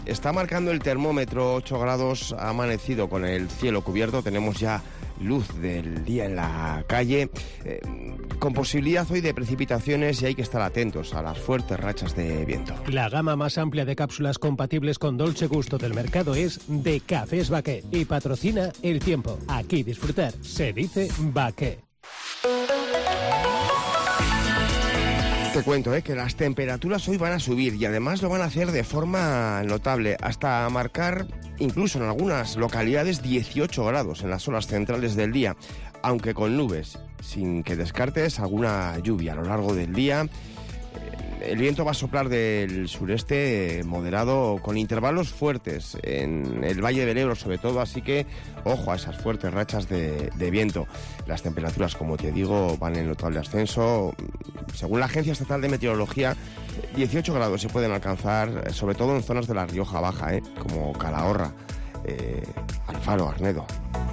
Está marcando el termómetro 8 grados, ha amanecido con el cielo cubierto, tenemos ya luz del día en la calle, con posibilidad hoy de precipitaciones y hay que estar atentos a las fuertes rachas de viento. La gama más amplia de cápsulas compatibles con Dolce Gusto del mercado es de Cafés Baqué y patrocina El Tiempo. Aquí disfrutar se dice Baqué. Te cuento que las temperaturas hoy van a subir y además lo van a hacer de forma notable, hasta marcar incluso en algunas localidades 18 grados en las horas centrales del día, aunque con nubes, sin que descartes alguna lluvia a lo largo del día. El viento va a soplar del sureste moderado con intervalos fuertes en el Valle del Ebro sobre todo, así que ojo a esas fuertes rachas de viento. Las temperaturas, como te digo, van en notable ascenso. Según la Agencia Estatal de Meteorología, 18 grados se pueden alcanzar, sobre todo en zonas de la Rioja Baja, como Calahorra, Alfaro, Arnedo.